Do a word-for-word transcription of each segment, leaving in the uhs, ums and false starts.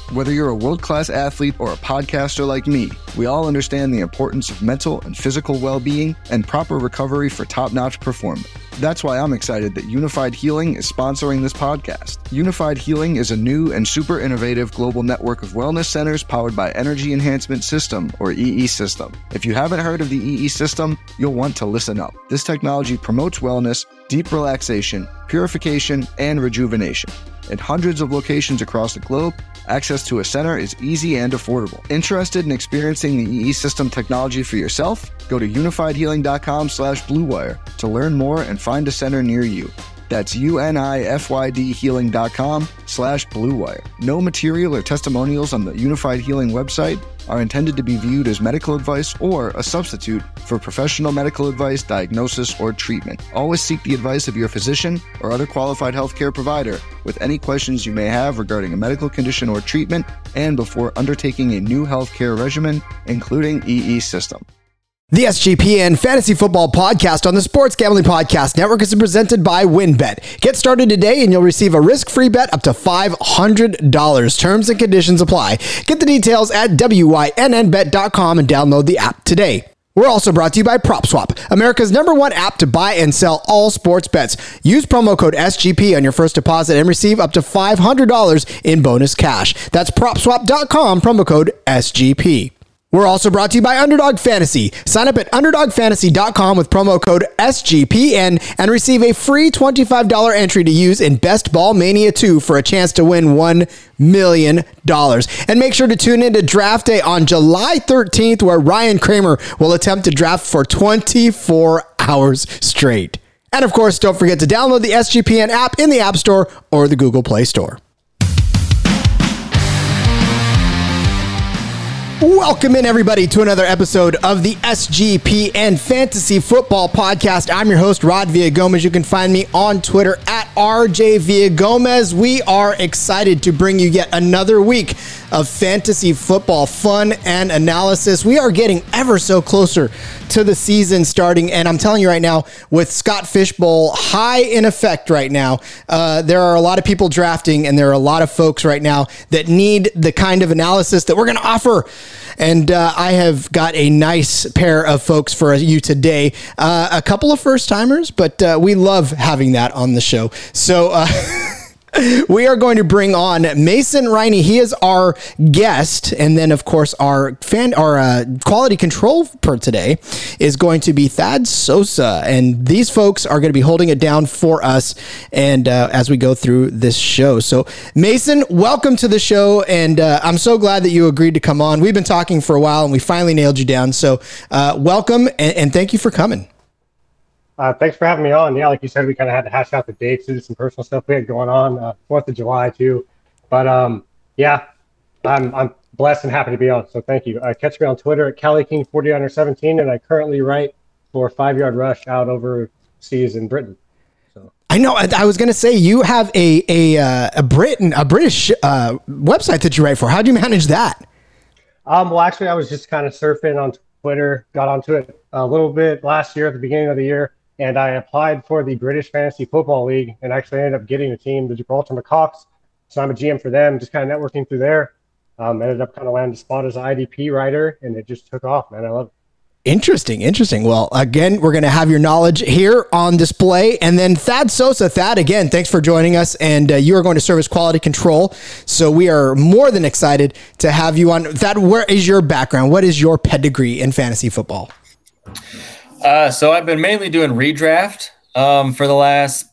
Whether you're a world-class athlete or a podcaster like me, we all understand the importance of mental and physical well-being and proper recovery for top-notch performance. That's why I'm excited that Unified Healing is sponsoring this podcast. Unified Healing is a new and super innovative global network of wellness centers powered by Energy Enhancement System, or E E System. If you haven't heard of the E E System, you'll want to listen up. This technology promotes wellness, deep relaxation, purification, and rejuvenation. In hundreds of locations across the globe, access to a center is easy and affordable. Interested in experiencing the E E System technology for yourself? Go to unifiedhealing.com slash bluewire to learn more and find a center near you. That's U-N-I-F-Y-D healing.com slash bluewire. No material or testimonials on the Unified Healing website are intended to be viewed as medical advice or a substitute for professional medical advice, diagnosis, or treatment. Always seek the advice of your physician or other qualified healthcare provider with any questions you may have regarding a medical condition or treatment and before undertaking a new healthcare regimen, including E E System. The S G P N Fantasy Football Podcast on the Sports Gambling Podcast Network is presented by WynnBET. Get started today and you'll receive a risk-free bet up to five hundred dollars. Terms and conditions apply. Get the details at W Y N N bet dot com and download the app today. We're also brought to you by PropSwap, America's number one app to buy and sell all sports bets. Use promo code S G P on your first deposit and receive up to five hundred dollars in bonus cash. That's prop swap dot com, promo code S G P. We're also brought to you by Underdog Fantasy. Sign up at underdog fantasy dot com with promo code S G P N and receive a free twenty-five dollars entry to use in Best Ball Mania two for a chance to win one million dollars. And make sure to tune in to Draft Day on July thirteenth, where Ryan Kramer will attempt to draft for twenty-four hours straight. And of course, don't forget to download the S G P N app in the App Store or the Google Play Store. Welcome in, everybody, to another episode of the S G P N Fantasy Football Podcast. I'm your host, Rod Villagomez. You can find me on Twitter at R J Villagomez. We are excited to bring you yet another week of fantasy football fun and analysis. We are getting ever so closer to the season starting, and I'm telling you right now, with Scott Fishbowl high in effect right now, uh, there are a lot of people drafting, and there are a lot of folks right now that need the kind of analysis that we're going to offer. And uh, I have got a nice pair of folks for you today. Uh, a couple of first timers, but uh, we love having that on the show. So uh, we are going to bring on Mason Riney. He is our guest. And then, of course, our fan, our uh, quality control for today is going to be Thad Sosa. And these folks are going to be holding it down for us and uh, as we go through this show. So, Mason, welcome to the show. And uh, I'm so glad that you agreed to come on. We've been talking for a while and we finally nailed you down. So uh, welcome and, and thank you for coming. Uh, thanks for having me on. Yeah, like you said, we kind of had to hash out the dates, do some personal stuff we had going on, uh, fourth of July too. But um, yeah, I'm I'm blessed and happy to be on. So thank you. Uh, catch me on Twitter at Cali King forty under seventeen, and I currently write for Five Yard Rush out overseas in Britain. So I know. I, I was going to say you have a a uh, a Britain a British uh, website that you write for. How do you manage that? Um, well, actually, I was just kind of surfing on Twitter, got onto it a little bit last year at the beginning of the year. And I applied for the British Fantasy Football League and actually ended up getting a team, the Gibraltar Macaques. So I'm a G M for them, just kind of networking through there. Um, ended up kind of landing a spot as an I D P writer, and it just took off, man. I love it. Interesting, interesting. Well, again, we're going to have your knowledge here on display. And then Thad Sosa. Thad, again, thanks for joining us. And uh, you are going to serve as quality control. So we are more than excited to have you on. Thad, where is your background? What is your pedigree in fantasy football? Uh, so I've been mainly doing redraft um, for the last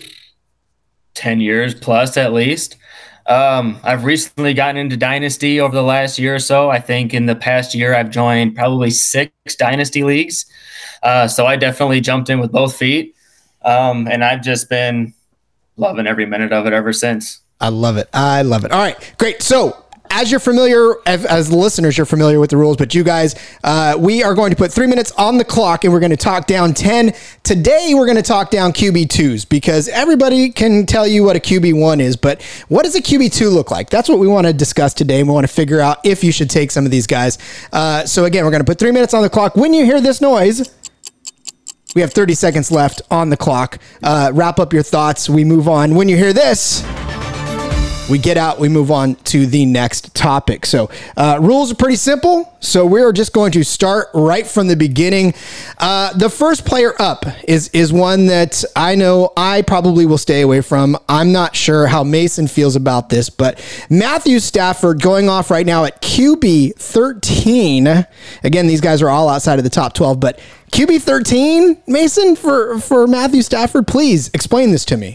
ten years plus at least. Um, I've recently gotten into Dynasty over the last year or so. I think in the past year I've joined probably six Dynasty leagues. Uh, so I definitely jumped in with both feet. Um, and I've just been loving every minute of it ever since. I love it. I love it. All right, great. So as you're familiar, as, as listeners, you're familiar with the rules, but you guys, uh, we are going to put three minutes on the clock and we're going to talk down ten. Today, we're going to talk down Q B twos because everybody can tell you what a Q B one is, but what does a Q B two look like? That's what we want to discuss today. And we want to figure out if you should take some of these guys. Uh, so again, we're going to put three minutes on the clock. When you hear this noise, we have thirty seconds left on the clock. Uh, wrap up your thoughts. We move on. When you hear this, we get out, we move on to the next topic. So uh, rules are pretty simple. So we're just going to start right from the beginning. Uh, the first player up is, is one that I know I probably will stay away from. I'm not sure how Mason feels about this, but Matthew Stafford going off right now at Q B thirteen. Again, these guys are all outside of the top twelve, but Q B thirteen, Mason, for, for Matthew Stafford, please explain this to me.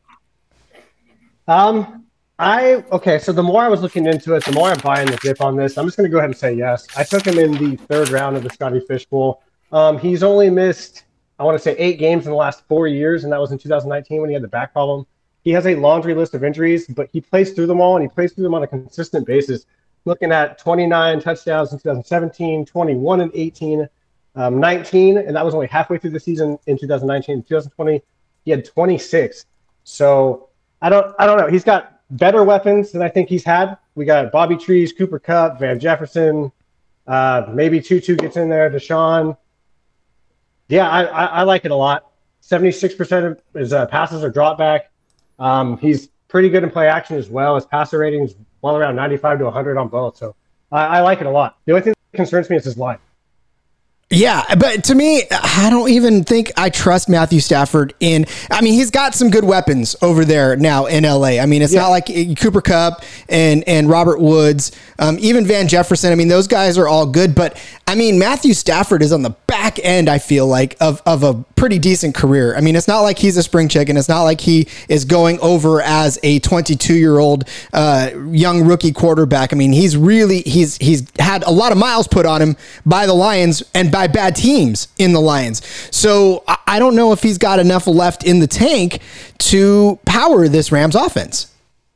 Um, I, okay, so the more I was looking into it, the more I'm buying the dip on this. I'm just going to go ahead and say yes. I took him in the third round of the Scotty Fish Bowl. Um, he's only missed, I want to say, eight games in the last four years, and that was in two thousand nineteen when he had the back problem. He has a laundry list of injuries, but he plays through them all, and he plays through them on a consistent basis. Looking at twenty-nine touchdowns in two thousand seventeen, twenty-one and eighteen, um, nineteen, and that was only halfway through the season in two thousand nineteen. In two thousand twenty, he had twenty-six. So I don't, I don't know. He's got better weapons than I think he's had. We got Bobby Trees, Cooper Kupp, Van Jefferson, uh, maybe Tutu gets in there, Deshaun. Yeah, I, I, I like it a lot. seventy-six percent of his uh, passes are drop back. Um, he's pretty good in play action as well. His passer rating's well around ninety-five to one hundred on both. So I, I like it a lot. The only thing that concerns me is his line. Yeah, but to me, I don't even think I trust Matthew Stafford in. I mean, he's got some good weapons over there now in L A. I mean, it's yeah. not like Cooper Kupp and and Robert Woods, um, even Van Jefferson. I mean, those guys are all good. But I mean, Matthew Stafford is on the back end, I feel like, of of a pretty decent career. I mean, it's not like he's a spring chicken. It's not like he is going over as a twenty-two-year-old uh, young rookie quarterback. I mean, he's really he's he's had a lot of miles put on him by the Lions and by bad teams in the Lions. So I don't know if he's got enough left in the tank to power this Rams offense.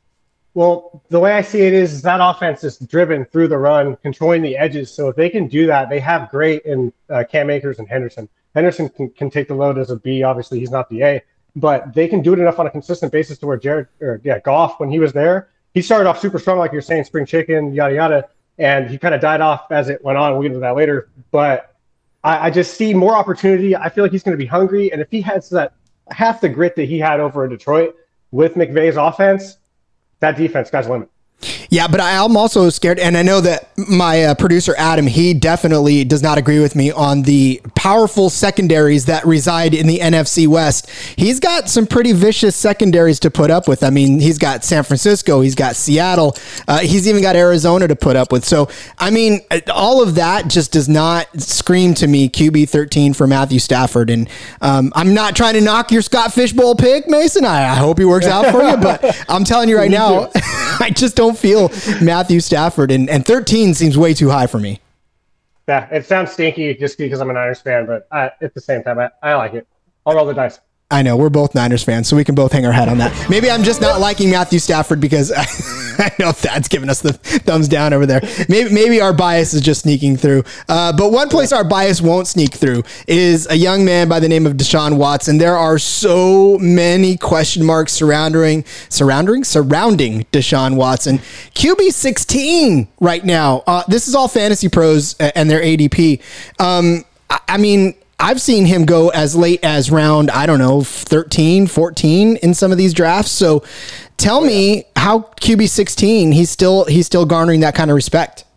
Well, the way I see it is, is that offense is driven through the run, controlling the edges. So if they can do that, they have great in uh, Cam Akers and Henderson. Henderson can, can take the load as a B. Obviously, he's not the A, but they can do it enough on a consistent basis to where Jared, or yeah, Goff, when he was there, he started off super strong, like you're saying, spring chicken, yada, yada. And he kind of died off as it went on. We'll get into that later. But I, I just see more opportunity. I feel like he's going to be hungry. And if he has that half the grit that he had over in Detroit with McVay's offense, that defense, sky's the limit. Yeah, but I'm also scared, and I know that my uh, producer, Adam, he definitely does not agree with me on the powerful secondaries that reside in the N F C West. He's got some pretty vicious secondaries to put up with. I mean, he's got San Francisco, he's got Seattle, uh, he's even got Arizona to put up with. So, I mean, all of that just does not scream to me Q B thirteen for Matthew Stafford. And um, I'm not trying to knock your Scott Fishbowl pick, Mason. I, I hope he works out for you, but I'm telling you right now, I just don't feel Matthew Stafford, and, and thirteen seems way too high for me. Yeah, it sounds stinky just because I'm a Niners fan, but I, at the same time, I, I like it. I'll roll the dice. I know, we're both Niners fans, so we can both hang our hat on that. Maybe I'm just not liking Matthew Stafford because I, I know Thad's giving us the thumbs down over there. Maybe maybe our bias is just sneaking through. Uh, but one place our bias won't sneak through is a young man by the name of Deshaun Watson. There are so many question marks surrounding surrounding surrounding Deshaun Watson. Q B sixteen right now. Uh, this is all Fantasy Pros and their A D P. Um, I, I mean, I've seen him go as late as round, I don't know, thirteen, fourteen in some of these drafts. So tell me how Q B sixteen, he's still he's still garnering that kind of respect.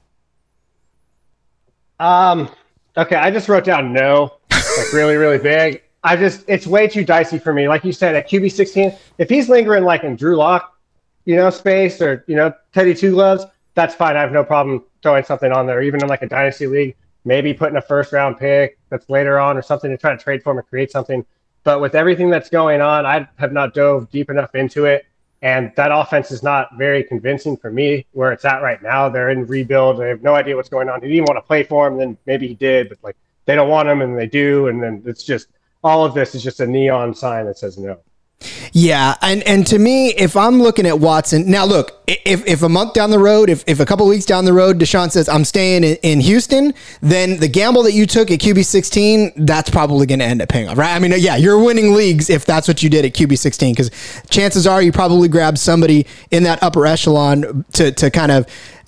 Um, okay, I just wrote down no, like really, really big. I just, it's way too dicey for me. Like you said, at Q B sixteen, if he's lingering like in Drew Lock, you know, space or, you know, Teddy Two Gloves, that's fine. I have no problem throwing something on there, even in like a dynasty league. Maybe putting a first round pick that's later on or something to try to trade for him or create something. But with everything that's going on, I have not dove deep enough into it. And that offense is not very convincing for me where it's at right now. They're in rebuild. They have no idea what's going on. He didn't want to play for him. Then maybe he did, but like they don't want him and they do. And then it's just, all of this is just a neon sign that says no. Yeah, and, and to me, if I'm looking at Watson, now look, if if a month down the road, if, if a couple weeks down the road, Deshaun says, I'm staying in, in Houston, then the gamble that you took at Q B sixteen, that's probably going to end up paying off, right? I mean, yeah, you're winning leagues if that's what you did at Q B sixteen, because chances are you probably grabbed somebody in that upper echelon to, to kind of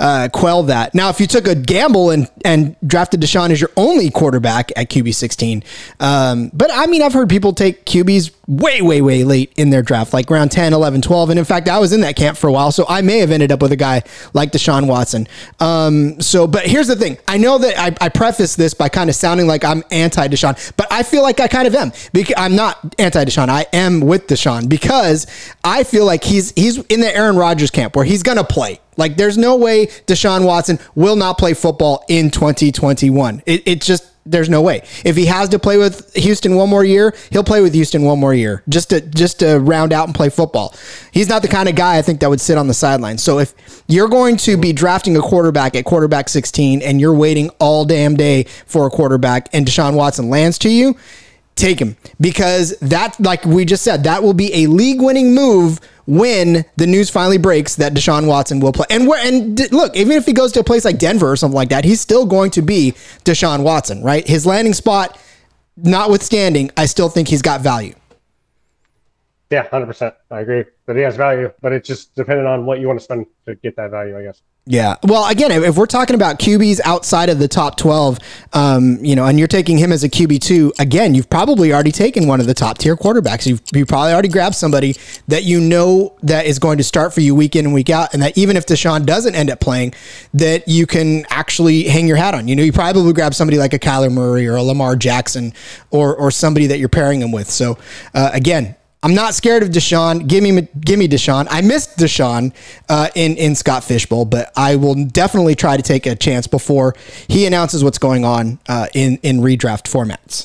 uh, quell that. Now, if you took a gamble and, and drafted Deshaun as your only quarterback at Q B sixteen, um, but I mean, I've heard people take Q Bs way, way, way late in their draft, like around ten, eleven, twelve. And in fact, I was in that camp for a while, so I may have ended up with a guy like Deshaun Watson. Um, so, but here's the thing. I know that I, I preface this by kind of sounding like I'm anti-Deshaun, but I feel like I kind of am. Because I'm not anti-Deshaun. I am with Deshaun because I feel like he's he's in the Aaron Rodgers camp where he's going to play. Like, there's no way Deshaun Watson will not play football in twenty twenty-one. It, it just, there's no way. If he has to play with Houston one more year, he'll play with Houston one more year just to just to round out and play football. He's not the kind of guy I think that would sit on the sidelines. So if you're going to be drafting a quarterback at quarterback sixteen and you're waiting all damn day for a quarterback and Deshaun Watson lands to you, take him, because that, like we just said, that will be a league-winning move when the news finally breaks that Deshaun Watson will play. And where, and d- look, even if he goes to a place like Denver or something like that, he's still going to be Deshaun Watson, right? His landing spot notwithstanding, I still think he's got value. Yeah, one hundred percent. I agree that he has value, but it's just depending on what you want to spend to get that value, I guess. Yeah. Well, again, if we're talking about Q Bs outside of the top twelve, um, you know, and you're taking him as a Q B two, again, you've probably already taken one of the top tier quarterbacks. You've you probably already grabbed somebody that you know that is going to start for you week in and week out, and that even if Deshaun doesn't end up playing, that you can actually hang your hat on. You know, you probably grab somebody like a Kyler Murray or a Lamar Jackson or or somebody that you're pairing him with. So, uh, again, I'm not scared of Deshaun. Give me, give me Deshaun. I missed Deshaun uh, in in Scott Fishbowl, but I will definitely try to take a chance before he announces what's going on uh, in in redraft formats.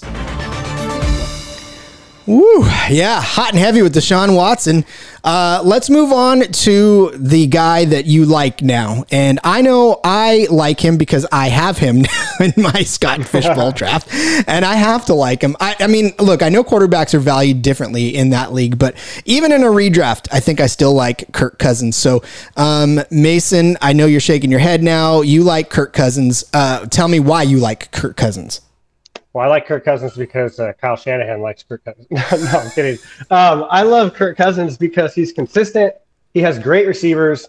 Woo, yeah, hot and heavy with Deshaun Watson. Uh, let's move on to the guy that you like now. And I know I like him because I have him in my Scott Fishbowl draft, and I have to like him. I, I mean, look, I know quarterbacks are valued differently in that league, but even in a redraft, I think I still like Kirk Cousins. So, um, Mason, I know you're shaking your head now. You like Kirk Cousins. Uh, tell me why you like Kirk Cousins. Well, I like Kirk Cousins because uh, Kyle Shanahan likes Kirk Cousins. No, I'm kidding. Um, I love Kirk Cousins because he's consistent. He has great receivers,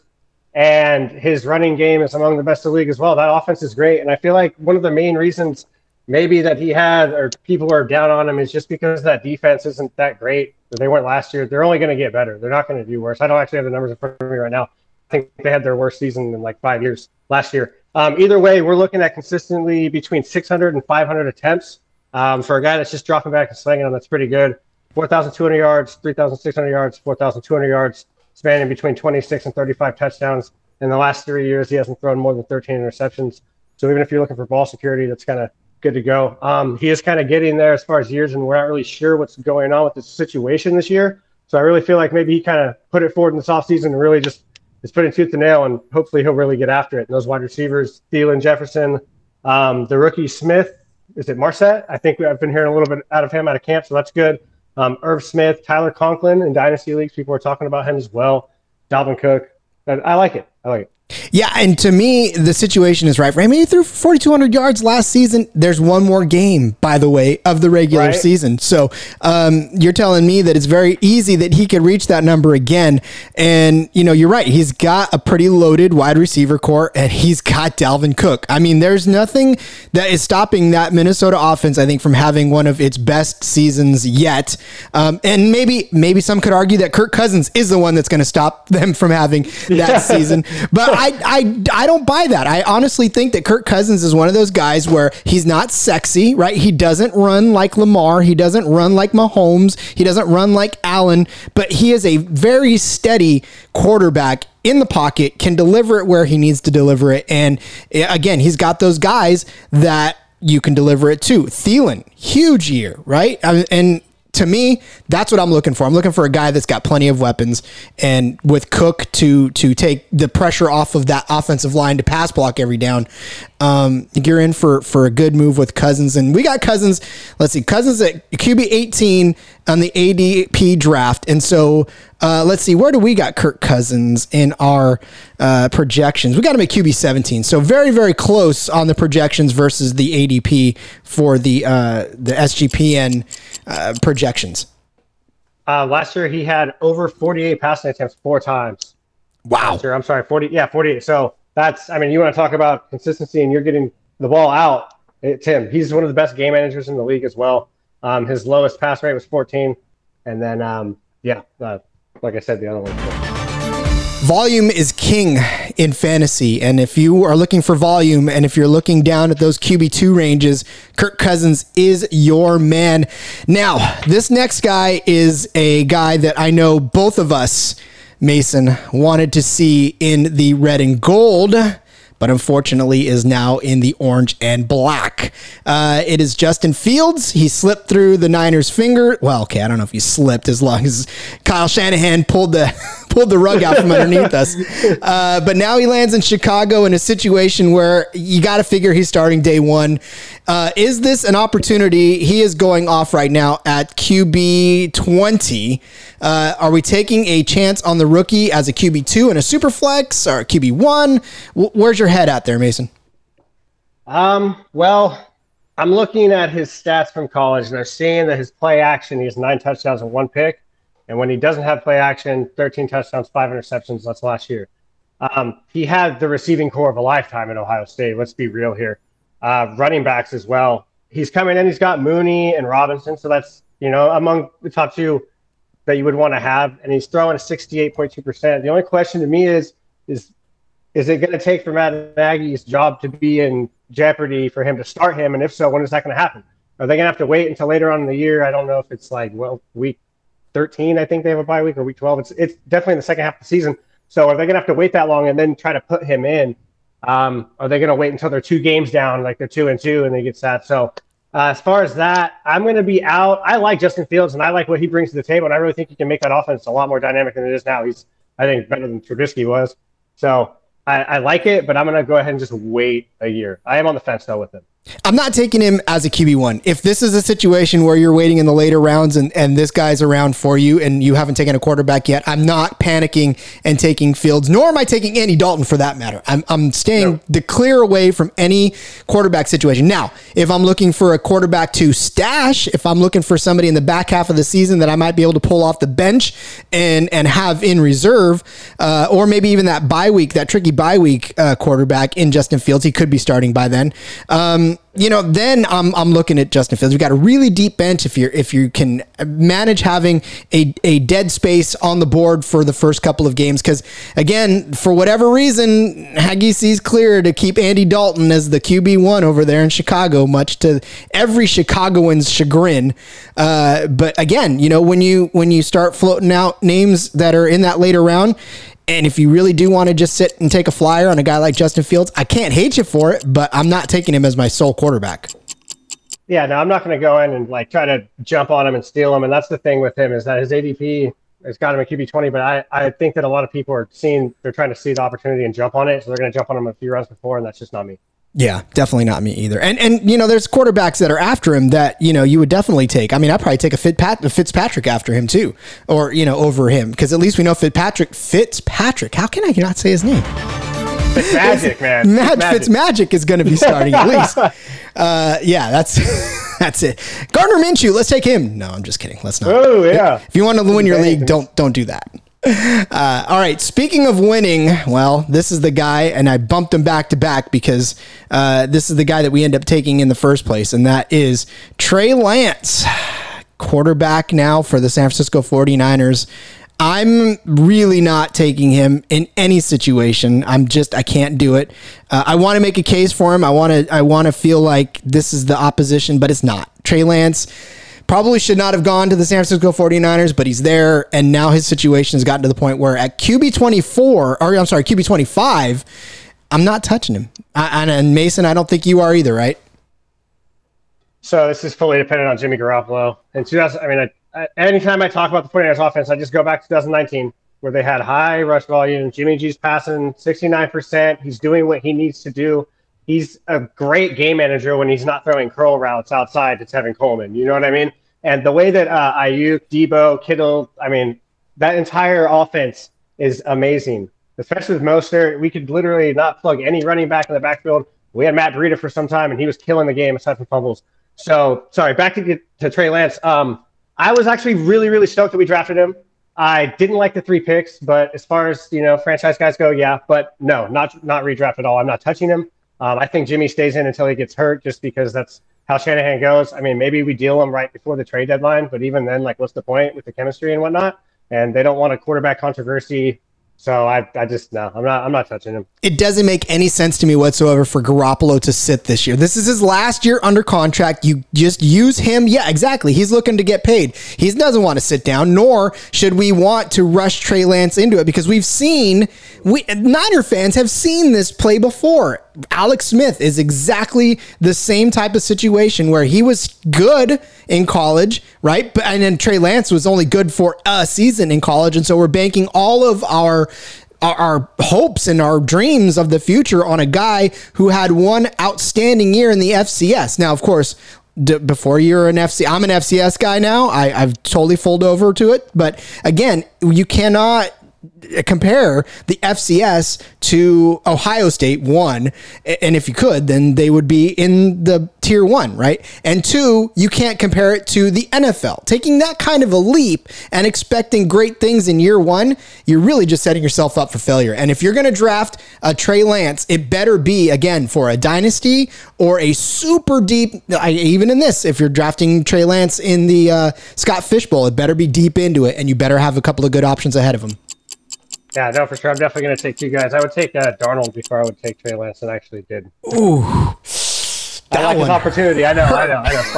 and his running game is among the best in the league as well. That offense is great, and I feel like one of the main reasons maybe that he had or people are down on him is just because that defense isn't that great. They weren't last year. They're only going to get better. They're not going to do worse. I don't actually have the numbers in front of me right now. I think they had their worst season in like five years last year. Um, either way, we're looking at consistently between six hundred and five hundred attempts. Um, for a guy that's just dropping back and slinging them, that's pretty good. four thousand two hundred yards, three thousand six hundred yards, four thousand two hundred yards, spanning between twenty-six and thirty-five touchdowns. In the last three years, he hasn't thrown more than thirteen interceptions. So even if you're looking for ball security, that's kind of good to go. Um, he is kind of getting there as far as years, and we're not really sure what's going on with the situation this year. So I really feel like maybe he kind of put it forward in this offseason and really just is putting tooth and nail, and hopefully he'll really get after it. And those wide receivers, Thielen, Jefferson, um, the rookie Smith, is it Marset? I think I've been hearing a little bit out of him out of camp, so that's good. Um, Irv Smith, Tyler Conklin in Dynasty Leagues, people are talking about him as well. Dalvin Cook. I like it. I like it. Yeah, and to me, the situation is right for him. He threw forty-two hundred yards last season. There's one more game, by the way, of the regular right. season. So um, you're telling me that it's very easy that he could reach that number again. And, you know, you're right. He's got a pretty loaded wide receiver core, and he's got Dalvin Cook. I mean, there's nothing that is stopping that Minnesota offense, I think, from having one of its best seasons yet. Um, and maybe maybe some could argue that Kirk Cousins is the one that's going to stop them from having that yeah. season. But I, I, I don't buy that. I honestly think that Kirk Cousins is one of those guys where he's not sexy, right? He doesn't run like Lamar. He doesn't run like Mahomes. He doesn't run like Allen, but he is a very steady quarterback in the pocket, can deliver it where he needs to deliver it. And again, he's got those guys that you can deliver it to. Thielen, huge year, right? And to me, that's what I'm looking for. I'm looking for a guy that's got plenty of weapons, and with Cook to to take the pressure off of that offensive line to pass block every down. Um, you're in for for a good move with Cousins, and we got Cousins. Let's see, Cousins at Q B eighteen on the A D P draft, and so uh, let's see, where do we got Kirk Cousins in our uh, projections? We got him at Q B seventeen, so very very close on the projections versus the A D P for the uh, the S G P N uh, projections. Uh, last year he had over forty-eight passing attempts four times. Wow. Last year, I'm sorry, forty. Yeah, forty-eight. So that's, I mean, you want to talk about consistency and you're getting the ball out. It's him. He's one of the best game managers in the league as well. Um, his lowest pass rate was fourteen. And then, um, yeah, uh, like I said, the other one. Volume is king in fantasy. And if you are looking for volume and if you're looking down at those Q B two ranges, Kirk Cousins is your man. Now, this next guy is a guy that I know both of us, Mason, wanted to see in the red and gold, but unfortunately is now in the orange and black. Uh, it is Justin Fields. He slipped through the Niners' finger. Well, okay, I don't know if he slipped as long as Kyle Shanahan pulled the pulled the rug out from underneath us. Uh, but now he lands in Chicago in a situation where you got to figure he's starting day one. Uh, is this an opportunity? He is going off right now at Q B twenty. Uh, are we taking a chance on the rookie as a Q B two and a super flex or a Q B one? W- where's your head at there, Mason? Um, well, I'm looking at his stats from college, and I'm seeing that his play action, he has nine touchdowns and one pick. And when he doesn't have play action, thirteen touchdowns, five interceptions. That's last year. Um, he had the receiving core of a lifetime at Ohio State. Let's be real here. Uh, running backs as well. He's coming in. He's got Mooney and Robinson. So that's, you know, among the top two that you would want to have. And he's throwing a sixty-eight point two percent. The only question to me is, is, is it going to take for Matt Nagy's job to be in jeopardy for him to start him? And if so, when is that going to happen? Are they going to have to wait until later on in the year? I don't know if it's like, well, week thirteen, I think they have a bye week, or week twelve. It's it's definitely in the second half of the season. So are they going to have to wait that long and then try to put him in? Um, are they going to wait until they're two games down, like they're two and two, and they get sat? So uh, as far as that, I'm going to be out. I like Justin Fields, and I like what he brings to the table, and I really think he can make that offense a lot more dynamic than it is now. He's, I think, better than Trubisky was. So I, I like it, but I'm going to go ahead and just wait a year. I am on the fence, though, with him. I'm not taking him as a Q B one. If this is a situation where you're waiting in the later rounds and, and this guy's around for you and you haven't taken a quarterback yet, I'm not panicking and taking Fields, nor am I taking Andy Dalton for that matter. I'm, I'm staying no. the clear away from any quarterback situation. Now, if I'm looking for a quarterback to stash, if I'm looking for somebody in the back half of the season that I might be able to pull off the bench and, and have in reserve, uh, or maybe even that bye week, that tricky bye week uh, quarterback in Justin Fields, he could be starting by then. Um, You know, then I'm I'm looking at Justin Fields. We've got a really deep bench if you if you can manage having a, a dead space on the board for the first couple of games. Because again, for whatever reason, Haggy sees clear to keep Andy Dalton as the Q B one over there in Chicago, much to every Chicagoan's chagrin. Uh, but again, you know, when you when you start floating out names that are in that later round. And if you really do want to just sit and take a flyer on a guy like Justin Fields, I can't hate you for it, but I'm not taking him as my sole quarterback. Yeah, no, I'm not going to go in and like try to jump on him and steal him. And that's the thing with him is that his A D P has got him at Q B twenty, but I, I think that a lot of people are seeing, they're trying to see the opportunity and jump on it. So they're going to jump on him a few rounds before, and that's just not me. Yeah, definitely not me either. And, and you know, there's quarterbacks that are after him that, you know, you would definitely take. I mean, I'd probably take a Fitzpat- Fitzpatrick after him too, or, you know, over him. Because at least we know Fitzpatrick, Fitzpatrick, how can I not say his name? Fitzmagic, man. Mag- Fitzmagic is going to be starting at least. Uh, yeah, that's that's it. Gardner Minshew, let's take him. No, I'm just kidding. Let's not. Oh, yeah. If you want to win your league, don't don't do that. Uh, all right. Speaking of winning, well, this is the guy, and I bumped him back to back because uh, this is the guy that we end up taking in the first place, and that is Trey Lance, quarterback now for the San Francisco forty-niners. I'm really not taking him in any situation. I'm just, I can't do it. Uh, I want to make a case for him. I want to, I want to feel like this is the opposition, but it's not. Trey Lance probably should not have gone to the San Francisco forty-niners, but he's there, and now his situation has gotten to the point where at Q B twenty-four, or I'm sorry, Q B twenty-five, I'm not touching him. I, and Mason, I don't think you are either, right? So this is fully dependent on Jimmy Garoppolo. In two thousand, I mean, I, I, anytime I talk about the forty-niners offense, I just go back to twenty nineteen, where they had high rush volume. Jimmy G's passing sixty-nine percent. He's doing what he needs to do. He's a great game manager when he's not throwing curl routes outside to Tevin Coleman. You know what I mean? And the way that uh, Ayuk, Debo, Kittle, I mean, that entire offense is amazing, especially with Mostert. We could literally not plug any running back in the backfield. We had Matt Breida for some time, and he was killing the game aside from fumbles. So, sorry, back to, to Trey Lance. Um, I was actually really, really stoked that we drafted him. I didn't like the three picks, but as far as, you know, franchise guys go, yeah. But no, not not redraft at all. I'm not touching him. Um, I think Jimmy stays in until he gets hurt just because that's how Shanahan goes. I mean, maybe we deal him right before the trade deadline, but even then, like, what's the point with the chemistry and whatnot? And they don't want a quarterback controversy. So I, I just, no, I'm not, I'm not touching him. It doesn't make any sense to me whatsoever for Garoppolo to sit this year. This is his last year under contract. You just use him. Yeah, exactly. He's looking to get paid. He doesn't want to sit down, nor should we want to rush Trey Lance into it, because we've seen, we Niner fans have seen this play before. Alex Smith is exactly the same type of situation where he was good in college, right? But and then Trey Lance was only good for a season in college, and so we're banking all of our Our, our hopes and our dreams of the future on a guy who had one outstanding year in the F C S. Now, of course, d- before you're an F C, I'm an F C S guy now. I, I've totally folded over to it. But again, you cannot compare the F C S to Ohio State, one, and if you could, then they would be in the tier one, right? And two, you can't compare it to the N F L. Taking that kind of a leap and expecting great things in year one, you're really just setting yourself up for failure. And if you're going to draft a Trey Lance, it better be, again, for a dynasty or a super deep, even in this, if you're drafting Trey Lance in the uh, Scott Fish Bowl, it better be deep into it, and you better have a couple of good options ahead of him. Yeah, no, for sure. I'm definitely going to take you guys. I would take uh, Darnold before I would take Trey Lance, and I actually did. Ooh. I like this opportunity. I know, I know, I know.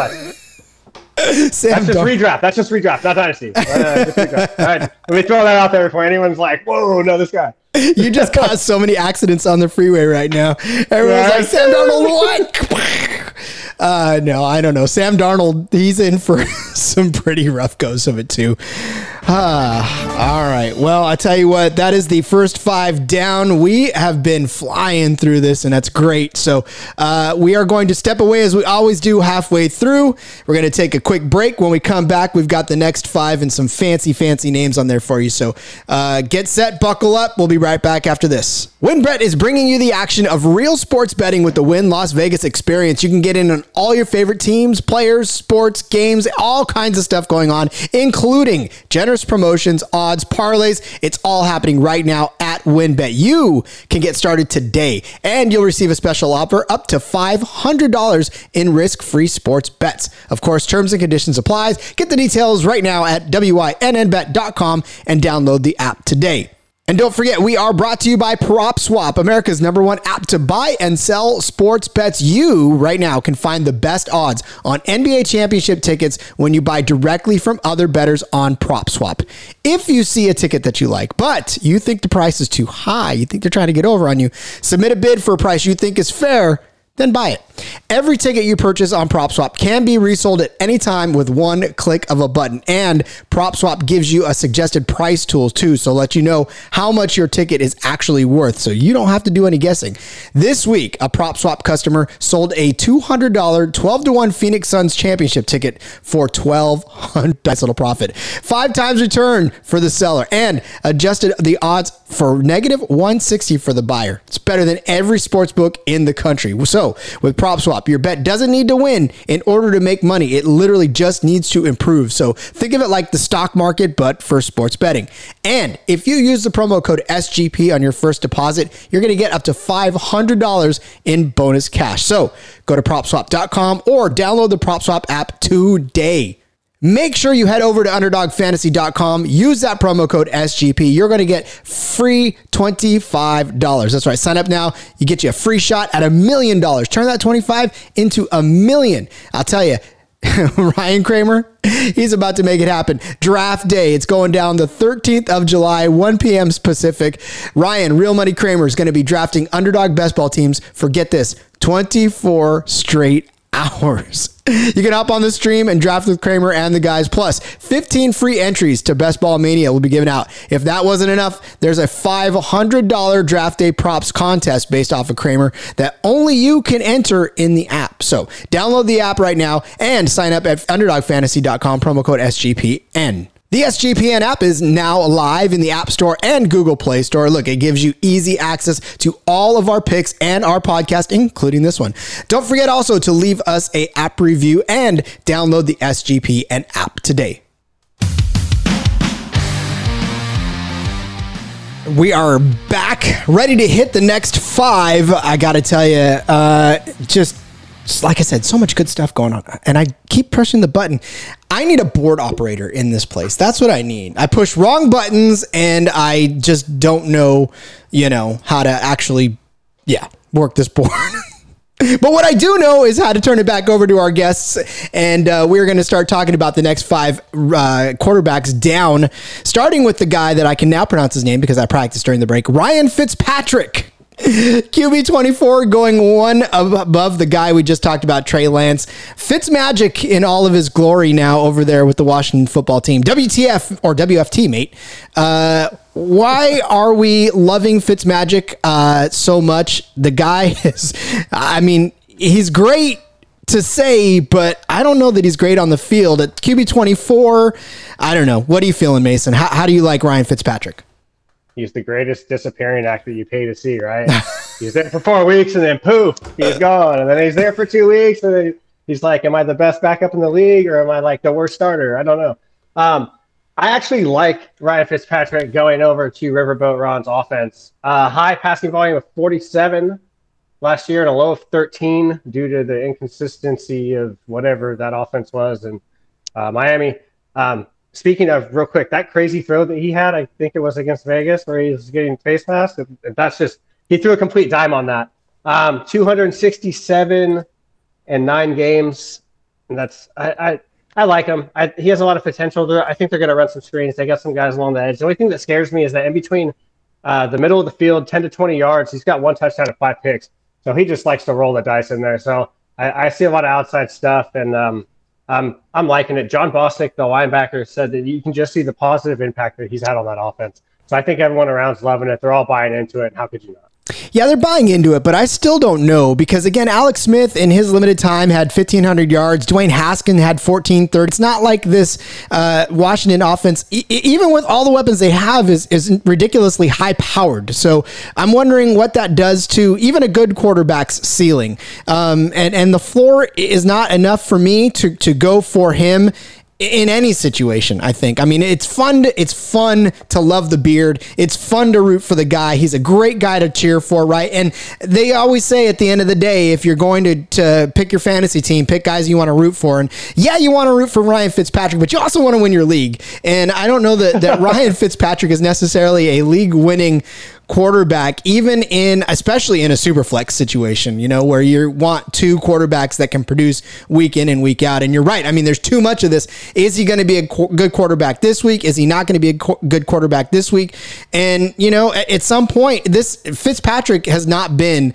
Sam That's just Dar- redraft. That's just redraft, not dynasty. Uh, just redraft. All right, let me throw that out there before anyone's like, whoa, no, this guy. You just caused so many accidents on the freeway right now. Everyone's yeah, like, Sam Darnold, what? Uh, no, I don't know. Sam Darnold, he's in for some pretty rough goes of it too. Ah, all right. Well, I tell you what, that is the first five down. We have been flying through this, and that's great. So uh, we are going to step away as we always do halfway through. We're going to take a quick break. When we come back, we've got the next five and some fancy, fancy names on there for you. So uh, get set, buckle up. We'll be right back after this. WynnBET is bringing you the action of real sports betting with the Wynn Las Vegas experience. You can get in on all your favorite teams, players, sports, games, all kinds of stuff going on, including generous promotions, odds, parlays. It's all happening right now at WynnBET. You can get started today, and you'll receive a special offer up to five hundred dollars in risk-free sports bets. Of course, terms and conditions apply. Get the details right now at wynn bet dot com and download the app today. And don't forget, we are brought to you by PropSwap, America's number one app to buy and sell sports bets. You, right now, can find the best odds on N B A championship tickets when you buy directly from other bettors on PropSwap. If you see a ticket that you like, but you think the price is too high, you think they're trying to get over on you, submit a bid for a price you think is fair, then buy it. Every ticket you purchase on PropSwap can be resold at any time with one click of a button. And PropSwap gives you a suggested price tool too, so let you know how much your ticket is actually worth, so you don't have to do any guessing. This week, a PropSwap customer sold a two hundred dollars twelve to one Phoenix Suns championship ticket for twelve hundred dollars. Nice little profit. Five times return for the seller, and adjusted the odds for negative one sixty for the buyer. It's better than every sports book in the country. So with PropSwap, your bet doesn't need to win in order to make money. It literally just needs to improve. So think of it like the stock market, but for sports betting. And if you use the promo code S G P on your first deposit, you're going to get up to five hundred dollars in bonus cash. So go to prop swap dot com or download the PropSwap app today. Make sure you head over to underdog fantasy dot com. Use that promo code S G P. You're going to get free twenty-five dollars. That's right. Sign up now. You get you a free shot at a million dollars. Turn that twenty-five into a million. I'll tell you, Ryan Kramer, he's about to make it happen. Draft day. It's going down the thirteenth of July, one p.m. Pacific. Ryan, Real Money Kramer, is going to be drafting underdog best ball teams for, get this, twenty-four straight hours. You can hop on the stream and draft with Kramer and the guys. Plus, fifteen free entries to Best Ball Mania will be given out. If that wasn't enough, there's a five hundred dollars draft day props contest based off of Kramer that only you can enter in the app. So download the app right now and sign up at underdog fantasy dot com, promo code S G P N. The S G P N app is now live in the App Store and Google Play Store. Look, it gives you easy access to all of our picks and our podcast, including this one. Don't forget also to leave us a app review and download the S G P N app today. We are back, ready to hit the next five. I got to tell you, uh, just, just like I said, so much good stuff going on. And I keep pushing the button. I need a board operator in this place. That's what I need. I push wrong buttons, and I just don't know, you know, how to actually, yeah, work this board. But what I do know is how to turn it back over to our guests, and uh, we're going to start talking about the next five uh, quarterbacks down, starting with the guy that I can now pronounce his name because I practiced during the break, Ryan Fitzpatrick. Q B twenty-four going one above the guy we just talked about, Trey Lance. Fitzmagic in all of his glory now over there with the Washington football team. W T F or W F T, mate. Uh, why are we loving Fitzmagic uh, so much? The guy is, I mean, he's great to say, but I don't know that he's great on the field. At Q B twenty-four, I don't know. What are you feeling, Mason? How, how do you like Ryan Fitzpatrick? He's the greatest disappearing actor you pay to see, right? He's there for four weeks and then poof, he's gone. And then he's there for two weeks and then he's like, am I the best backup in the league or am I like the worst starter? I don't know. Um, I actually like Ryan Fitzpatrick going over to Riverboat Ron's offense. Uh, high passing volume of forty-seven last year and a low of thirteen due to the inconsistency of whatever that offense was in uh, Miami. Um, Speaking of, real quick, that crazy throw that he had, I think it was against Vegas where he was getting face masked. That's just, he threw a complete dime on that. Um, two hundred sixty-seven and nine games. And that's, I, I, I like him. I, he has a lot of potential. I think they're going to run some screens. They got some guys along the edge. The only thing that scares me is that in between uh, the middle of the field, ten to twenty yards, he's got one touchdown and five picks. So he just likes to roll the dice in there. So I, I see a lot of outside stuff. And, um, Um, I'm liking it. John Bostic, the linebacker, said that you can just see the positive impact that he's had on that offense. So I think everyone around's loving it. They're all buying into it. How could you not? Yeah, they're buying into it, but I still don't know because, again, Alex Smith in his limited time had fifteen hundred yards. Dwayne Haskins had fourteen thirty. It's not like this uh, Washington offense, e- even with all the weapons they have, is, is ridiculously high-powered. So I'm wondering what that does to even a good quarterback's ceiling. Um, and, and the floor is not enough for me to, to go for him in any situation, I think. I mean, it's fun. To, it's fun to love the beard. It's fun to root for the guy. He's a great guy to cheer for, right? And they always say at the end of the day, if you're going to, to pick your fantasy team, pick guys you want to root for. And yeah, you want to root for Ryan Fitzpatrick, but you also want to win your league. And I don't know that, that Ryan Fitzpatrick is necessarily a league-winning quarterback, even in, especially in a super flex situation, you know, where you want two quarterbacks that can produce week in and week out. And you're right. I mean, there's too much of this. Is he going to be a qu- good quarterback this week? Is he not going to be a qu- good quarterback this week? And, you know, at, at some point, this Fitzpatrick has not been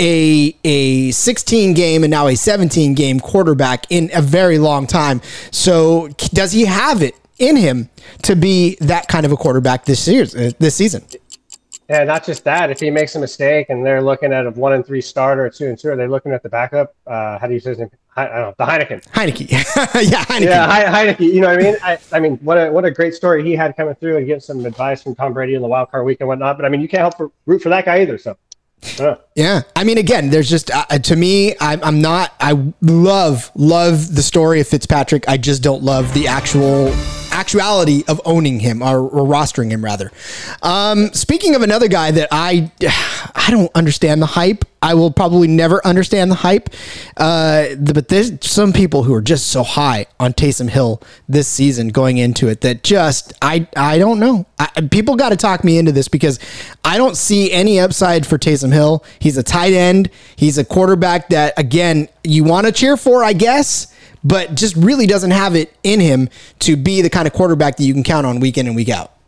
a, a sixteen game and now a seventeen game quarterback in a very long time. So does he have it in him to be that kind of a quarterback this year, this season? Yeah, not just that. If he makes a mistake and they're looking at a one and three starter, a two and two, are they looking at the backup? Uh, how do you say his name? I, I don't know. The Heineken. Heineke. yeah, Heineke. Yeah, He- Heineke. You know what I mean? I, I mean, what a what a great story he had coming through and getting some advice from Tom Brady in the wild card week and whatnot. But I mean, you can't help but root for that guy either. So. Uh. Yeah, I mean, again, there's just uh, to me, I'm, I'm not. I love love the story of Fitzpatrick. I just don't love the actual actuality of owning him or, or rostering him rather. Um, speaking of another guy that I I don't understand the hype. I will probably never understand the hype. Uh, but there's some people who are just so high on Taysom Hill this season going into it that just, I, I don't know. I, people got to talk me into this because I don't see any upside for Taysom Hill. He's a tight end. He's a quarterback that, again, you want to cheer for, I guess, but just really doesn't have it in him to be the kind of quarterback that you can count on week in and week out.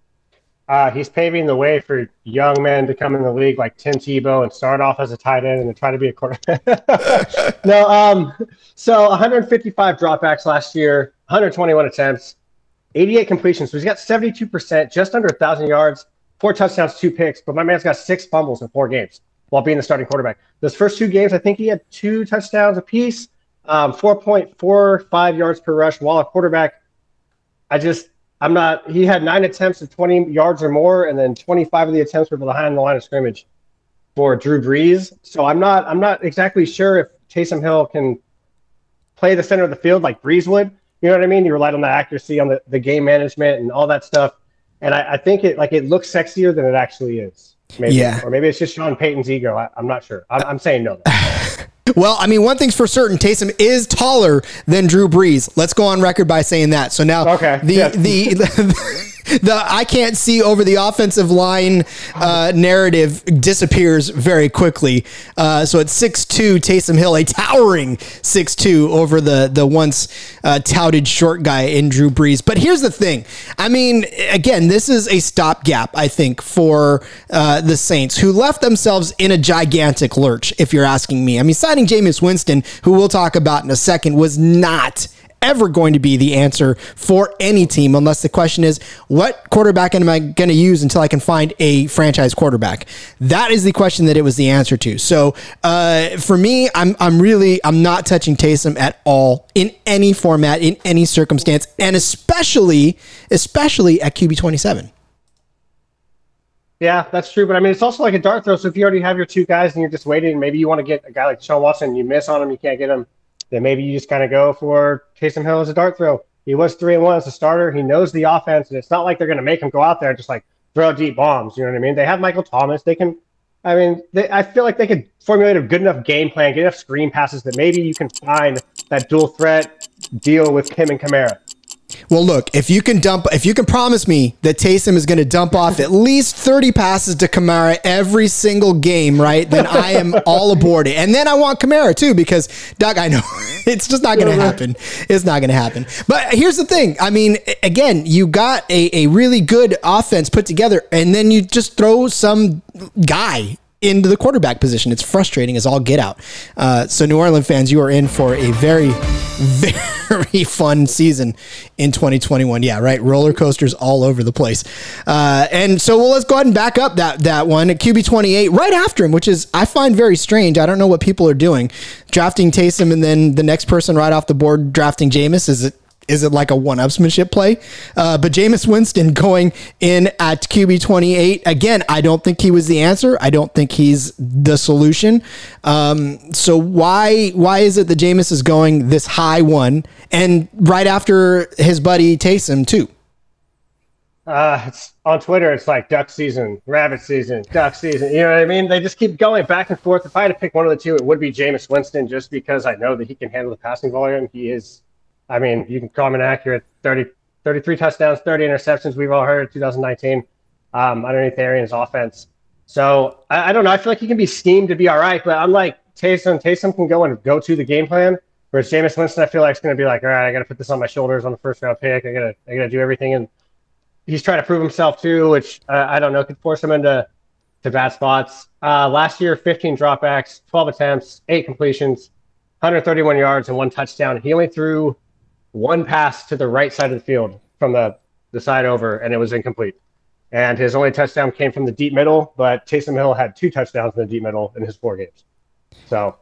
Uh, he's paving the way for young men to come in the league like Tim Tebow and start off as a tight end and then try to be a quarterback. no, um, so one hundred fifty-five dropbacks last year, one hundred twenty-one attempts, eighty-eight completions. So he's got seventy-two percent, just under one thousand yards, four touchdowns, two picks. But my man's got six fumbles in four games while being the starting quarterback. Those first two games, I think he had two touchdowns apiece, um, four point four five yards per rush while a quarterback. I just... I'm not. He had nine attempts of twenty yards or more, and then twenty-five of the attempts were behind the line of scrimmage for Drew Brees. So I'm not. I'm not exactly sure if Taysom Hill can play the center of the field like Brees would. You know what I mean? He relied on the accuracy, on the, the game management, and all that stuff. And I, I think it like it looks sexier than it actually is. Maybe. Yeah. Or maybe it's just Sean Payton's ego. I, I'm not sure. I'm, I'm saying no. Well, I mean, one thing's for certain, Taysom is taller than Drew Brees. Let's go on record by saying that. So now okay. the, yeah. the, the, the I can't see over the offensive line uh, narrative disappears very quickly. Uh, so it's six two Taysom Hill, a towering six two over the, the once uh, touted short guy in Drew Brees. But here's the thing. I mean, again, this is a stopgap, I think, for uh, the Saints, who left themselves in a gigantic lurch, if you're asking me. I mean, signing Jameis Winston, who we'll talk about in a second, was not ever going to be the answer for any team, unless the question is, what quarterback am I going to use until I can find a franchise quarterback? That is the question that it was the answer to. So uh, for me, I'm I'm really I'm not touching Taysom at all in any format, in any circumstance, and especially especially at Q B twenty-seven. Yeah, that's true. But I mean, it's also like a dart throw. So if you already have your two guys and you're just waiting, maybe you want to get a guy like Sean Watson, and you miss on him, you can't get him. Then maybe you just kind of go for Taysom Hill as a dart throw. He was three and one as a starter. He knows the offense, and it's not like they're going to make him go out there and just like throw deep bombs. You know what I mean? They have Michael Thomas. They can, I mean, they, I feel like they could formulate a good enough game plan, get enough screen passes that maybe you can find that dual threat deal with him and Kamara. Well, look, if you can dump, if you can promise me that Taysom is going to dump off at least thirty passes to Kamara every single game, right, then I am all aboard it. And then I want Kamara too, because Doug, I know it's just not going to happen. It's not going to happen. But here's the thing. I mean, again, you got a, a really good offense put together, and then you just throw some guy into the quarterback position. It's frustrating as all get out. Uh, so New Orleans fans, you are in for a very, very fun season in twenty twenty-one. Yeah, right. Roller coasters all over the place. Uh, and so well, let's go ahead and back up that, that one at Q B twenty-eight right after him, which is, I find very strange. I don't know what people are doing. Drafting Taysom and then the next person right off the board drafting Jameis. Is it, Is it like a one-upsmanship play? Uh, but Jameis Winston going in at Q B twenty-eight. Again, I don't think he was the answer. I don't think he's the solution. Um, so why why is it that Jameis is going this high one and right after his buddy Taysom too? Uh, it's on Twitter. It's like duck season, rabbit season, duck season. You know what I mean? They just keep going back and forth. If I had to pick one of the two, it would be Jameis Winston, just because I know that he can handle the passing volume. He is. I mean, you can call him an accurate thirty, thirty-three touchdowns, thirty interceptions. We've all heard twenty nineteen um, underneath Arians' offense. So I, I don't know. I feel like he can be schemed to be all right, but unlike Taysom, Taysom can go and go to the game plan. Whereas Jameis Winston, I feel like, is going to be like, all right, I got to put this on my shoulders on the first round pick. I got to, I got to do everything, and he's trying to prove himself too, which uh, I don't know could force him into to bad spots. Uh, last year, fifteen dropbacks, twelve attempts, eight completions, one hundred thirty-one yards, and one touchdown. He only threw one pass to the right side of the field from the, the side over, and it was incomplete. And his only touchdown came from the deep middle, but Taysom Hill had two touchdowns in the deep middle in his four games. So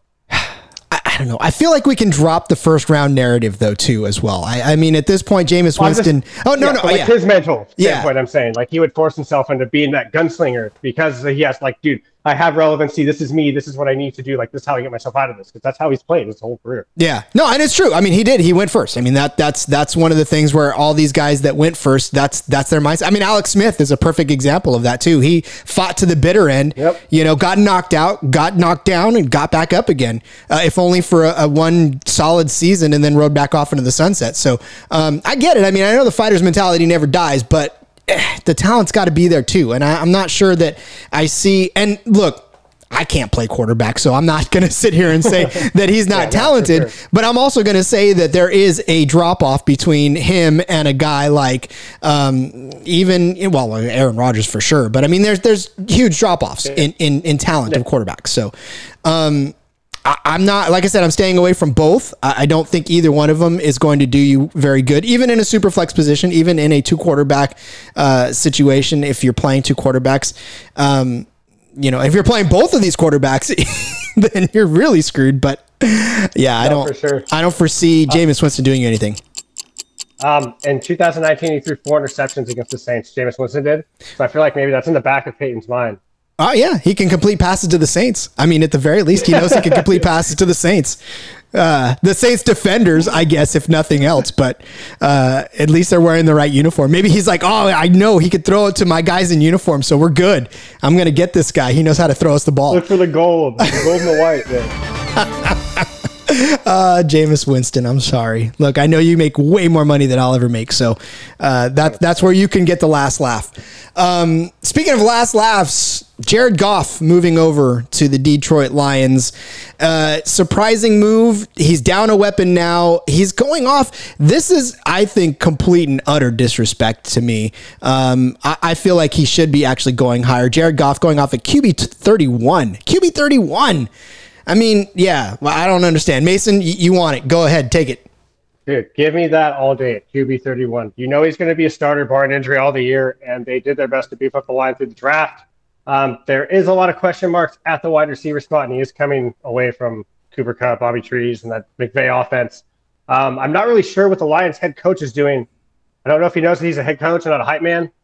I, I don't know. I feel like we can drop the first round narrative though too as well. I, I mean, at this point, Jameis well, Winston. Just, oh no, yeah, no, like yeah. his mental standpoint. Yeah. I'm saying like he would force himself into being that gunslinger because he has like, dude, I have relevancy. This is me. This is what I need to do. Like, this is how I get myself out of this, because that's how he's played his whole career. Yeah, no, and it's true. I mean, he did. He went first. I mean, that that's that's one of the things where all these guys that went first, that's that's their mindset. I mean, Alex Smith is a perfect example of that too. He fought to the bitter end. Yep. You know, got knocked out, got knocked down, and got back up again. Uh, if only for a, a one solid season, and then rode back off into the sunset. So um, I get it. I mean, I know the fighter's mentality never dies, but eh, the talent's got to be there too. And I, I'm not sure that I see. And look, I can't play quarterback, so I'm not going to sit here and say that he's not yeah, talented, sure. But I'm also going to say that there is a drop off between him and a guy like um, even, well, Aaron Rodgers for sure. But I mean, there's, there's huge drop offs yeah. in, in, in talent yeah. of quarterbacks. So um, I, I'm not, like I said, I'm staying away from both. I, I don't think either one of them is going to do you very good, even in a super flex position, even in a two quarterback uh, situation. If you're playing two quarterbacks, um, you know, if you're playing both of these quarterbacks, then you're really screwed. But yeah, I no, don't, for sure. I don't foresee Jameis Winston doing anything. Um, in two thousand nineteen, he threw four interceptions against the Saints. Jameis Winston did. So I feel like maybe that's in the back of Peyton's mind. Oh yeah, he can complete passes to the Saints. I mean, at the very least, he knows he can complete passes to the Saints. Uh, the Saints defenders, I guess, if nothing else, but uh, at least they're wearing the right uniform. Maybe he's like, oh, I know he could throw it to my guys in uniform, so we're good. I'm going to get this guy. He knows how to throw us the ball. Look for the gold, the gold and the white. Man. Uh, Jameis Winston, I'm sorry. Look, I know you make way more money than I'll ever make, so uh, that, that's where you can get the last laugh. Um, speaking of last laughs, Jared Goff moving over to the Detroit Lions. Uh, surprising move. He's down a weapon now. He's going off. This is, I think, complete and utter disrespect to me. Um, I, I feel like he should be actually going higher. Jared Goff going off at Q B thirty-one. Q B thirty-one. I mean, yeah, well, I don't understand. Mason, you, you want it. Go ahead. Take it. Dude, give me that all day at Q B thirty-one. You know he's going to be a starter, barring injury, all the year, and they did their best to beef up the line through the draft. Um, there is a lot of question marks at the wide receiver spot, and he is coming away from Cooper Kupp, Bobby Trees, and that McVay offense. Um, I'm not really sure what the Lions head coach is doing. I don't know if he knows that he's a head coach and not a hype man.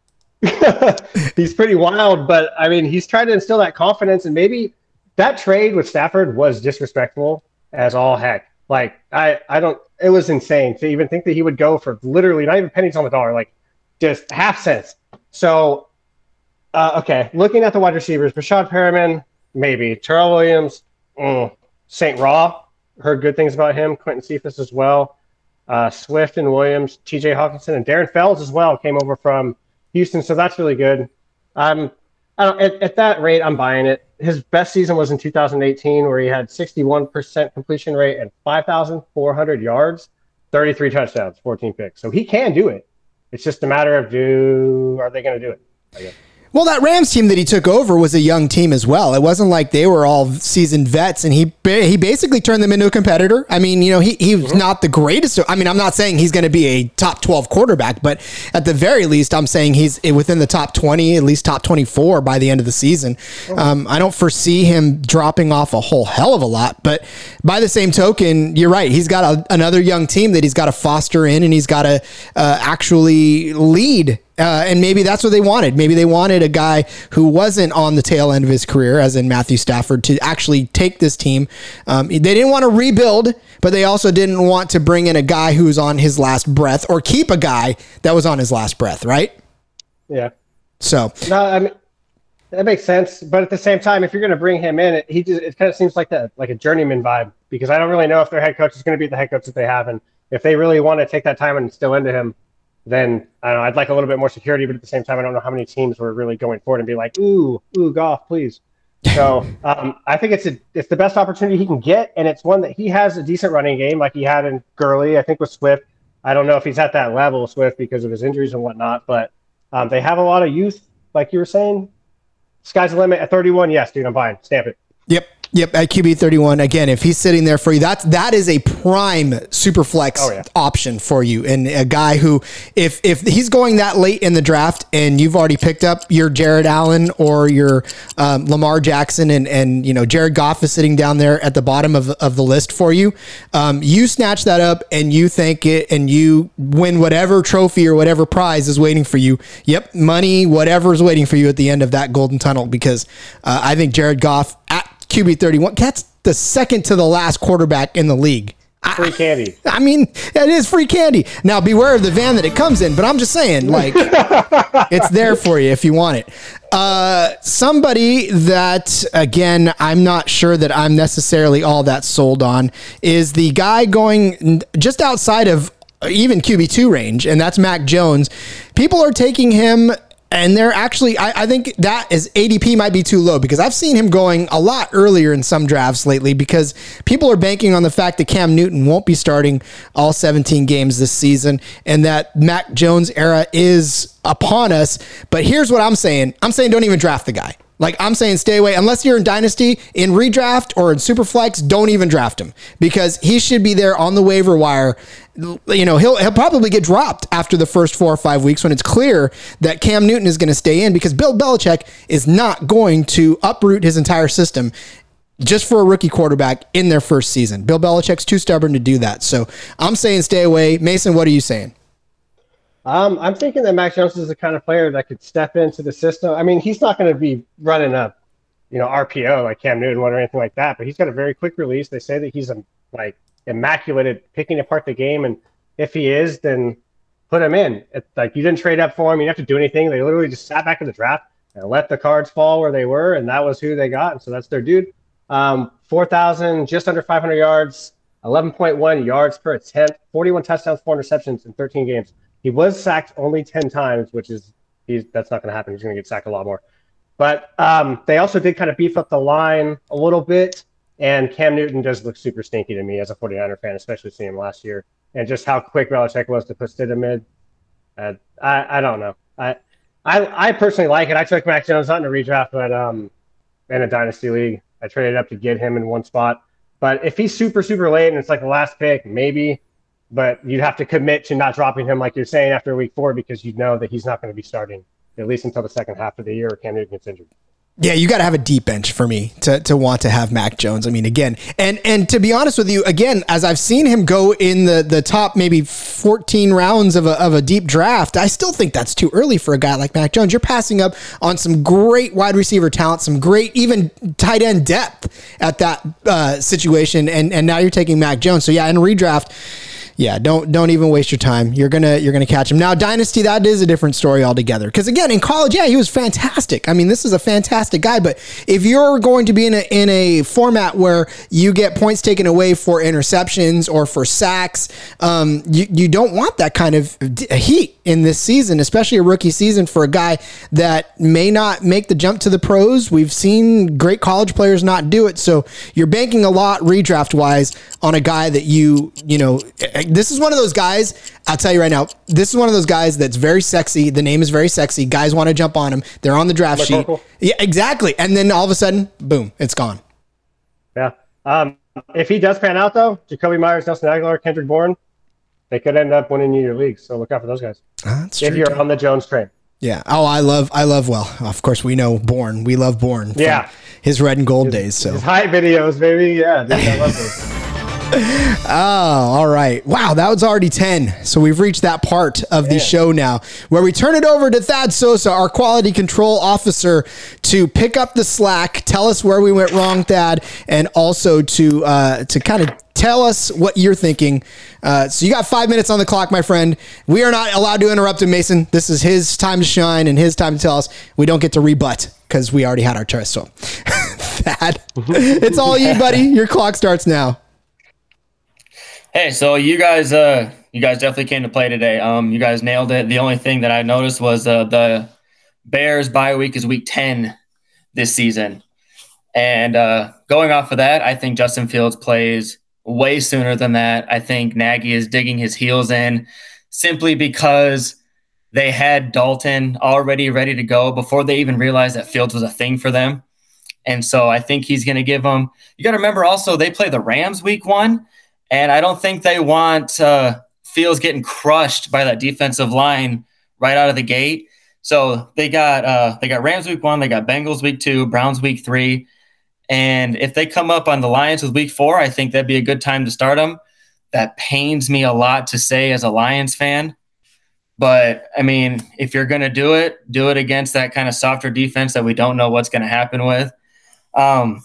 He's pretty wild, but, I mean, he's trying to instill that confidence, and maybe – that trade with Stafford was disrespectful as all heck. Like, I, I don't, it was insane to even think that he would go for literally not even pennies on the dollar, like just half cents. So, uh, okay, looking at the wide receivers, Rashad Perriman, maybe. Terrell Williams, mm. Saint Raw, heard good things about him. Quentin Cephas as well. Uh, Swift and Williams, T J Hawkinson, and Darren Fells as well came over from Houston, so that's really good. Um, I don't, at, at that rate, I'm buying it. His best season was in two thousand eighteen, where he had sixty-one percent completion rate and five thousand four hundred yards, thirty-three touchdowns, fourteen picks. So he can do it. It's just a matter of do are they going to do it, I guess. Well, that Rams team that he took over was a young team as well. It wasn't like they were all seasoned vets, and he he basically turned them into a competitor. I mean, you know, he he was mm-hmm. not the greatest. I mean, I'm not saying he's going to be a top twelve quarterback, but at the very least, I'm saying he's within the top twenty, at least top twenty-four by the end of the season. Mm-hmm. Um, I don't foresee him dropping off a whole hell of a lot, but by the same token, you're right. He's got a, another young team that he's got to foster in, and he's got to uh, actually lead. Uh, and maybe that's what they wanted. Maybe they wanted a guy who wasn't on the tail end of his career, as in Matthew Stafford, to actually take this team. Um, they didn't want to rebuild, but they also didn't want to bring in a guy who's on his last breath or keep a guy that was on his last breath, right? Yeah. So no, I mean that makes sense. But at the same time, if you're going to bring him in, it, he just, it kind of seems like that, like a journeyman vibe, because I don't really know if their head coach is going to be the head coach that they have, and if they really want to take that time and instill into him, then I don't know, I'd like a little bit more security, but at the same time, I don't know how many teams were really going for it and be like, ooh, ooh, Goff, please. So um, I think it's a, it's the best opportunity he can get, and it's one that he has a decent running game like he had in Gurley, I think with Swift. I don't know if he's at that level, Swift, because of his injuries and whatnot, but um, they have a lot of youth, like you were saying. Sky's the limit at thirty-one. Yes, dude, I'm buying. Stamp it. Yep. Yep, at Q B thirty-one. Again, if he's sitting there for you, that's that is a prime super flex oh, yeah. option for you. And a guy who, if if he's going that late in the draft and you've already picked up your Jared Allen or your um, Lamar Jackson, and and you know Jared Goff is sitting down there at the bottom of, of the list for you, um, you snatch that up and you thank it and you win whatever trophy or whatever prize is waiting for you. Yep, money, whatever is waiting for you at the end of that golden tunnel, because uh, I think Jared Goff at Q B thirty-one, that's the second to the last quarterback in the league. Free candy. I, I mean, it is free candy. Now, beware of the van that it comes in, but I'm just saying, like, it's there for you if you want it. Uh, somebody that, again, I'm not sure that I'm necessarily all that sold on is the guy going just outside of even Q B two range, and that's Mac Jones. People are taking him, and they're actually, I, I think that is A D P might be too low, because I've seen him going a lot earlier in some drafts lately, because people are banking on the fact that Cam Newton won't be starting all seventeen games this season and that Mac Jones era is upon us. But here's what I'm saying. I'm saying don't even draft the guy. Like, I'm saying stay away. Unless you're in Dynasty, in redraft, or in Superflex, don't even draft him, because he should be there on the waiver wire. You know, he'll he'll probably get dropped after the first four or five weeks when it's clear that Cam Newton is going to stay in, because Bill Belichick is not going to uproot his entire system just for a rookie quarterback in their first season. Bill Belichick's too stubborn to do that. So I'm saying stay away. Mason, what are you saying? Um, I'm thinking that Mac Jones is the kind of player that could step into the system. I mean, he's not going to be running a you know, R P O like Cam Newton or anything like that, but he's got a very quick release. They say that he's a, like immaculate at picking apart the game, and if he is, then put him in. It's like you didn't trade up for him, you didn't have to do anything. They literally just sat back in the draft and let the cards fall where they were, and that was who they got, and so that's their dude. Um, four thousand, just under five hundred yards, eleven point one yards per attempt, forty-one touchdowns, four interceptions in thirteen games. He was sacked only ten times, which is he's that's not going to happen. He's going to get sacked a lot more. But um, they also did kind of beef up the line a little bit, and Cam Newton does look super stinky to me as a 49er fan, especially seeing him last year, and just how quick Belichick was to put Stidham. Uh, I I don't know. I, I I personally like it. I took Mac Jones not in a redraft, but um, in a dynasty league, I traded up to get him in one spot. But if he's super super late and it's like the last pick, maybe. But you'd have to commit to not dropping him, like you're saying, after week four, because you know that he's not going to be starting at least until the second half of the year, or Cam Newton gets injured. Yeah, you got to have a deep bench for me to to want to have Mac Jones. I mean, again, and and to be honest with you, again, as I've seen him go in the the top maybe fourteen rounds of a of a deep draft, I still think that's too early for a guy like Mac Jones. You're passing up on some great wide receiver talent, some great even tight end depth at that uh, situation, and and now you're taking Mac Jones. So yeah, in a redraft. Yeah, don't don't even waste your time. You're gonna you're gonna catch him. Now, Dynasty, that is a different story altogether. Because again, in college, yeah, he was fantastic. I mean, this is a fantastic guy. But if you're going to be in a in a format where you get points taken away for interceptions or for sacks, um, you you don't want that kind of heat in this season, especially a rookie season for a guy that may not make the jump to the pros. We've seen great college players not do it. So you're banking a lot redraft wise on a guy that you you know. This is one of those guys, I'll tell you right now, this is one of those guys that's very sexy. The name is very sexy. Guys want to jump on him. They're on the draft sheet. Cool. Yeah, exactly. And then all of a sudden, boom, it's gone. Yeah. Um, if he does pan out, though, Jacoby Myers, Nelson Aguilar, Kendrick Bourne, they could end up winning you your league. So look out for those guys. That's if true, you're too. on the Jones train. Yeah. Oh, I love, I love, well, of course, we know Bourne. We love Bourne. Yeah. His red and gold his, days. So his hype videos, baby. Yeah. Dude, I love those. Oh, all right. Wow, that was already ten. So we've reached that part of the yeah. show now where we turn it over to Thad Sosa, our quality control officer, to pick up the slack, tell us where we went wrong, Thad, and also to uh, to kind of tell us what you're thinking. Uh, so you got five minutes on the clock, my friend. We are not allowed to interrupt him, Mason. This is his time to shine and his time to tell us. We don't get to rebut because we already had our choice. So, Thad, it's all you, buddy. Your clock starts now. Hey, so you guys, uh, you guys definitely came to play today. Um, you guys nailed it. The only thing that I noticed was uh, the Bears bye week is week ten this season, and uh, going off of that, I think Justin Fields plays way sooner than that. I think Nagy is digging his heels in simply because they had Dalton already ready to go before they even realized that Fields was a thing for them, and so I think he's going to give them. You got to remember also they play the Rams week one. And I don't think they want uh, Fields getting crushed by that defensive line right out of the gate. So they got uh, they got Rams week one, they got Bengals week two, Browns week three. And if they come up on the Lions with week four, I think that'd be a good time to start them. That pains me a lot to say as a Lions fan. But, I mean, if you're going to do it, do it against that kind of softer defense that we don't know what's going to happen with. Um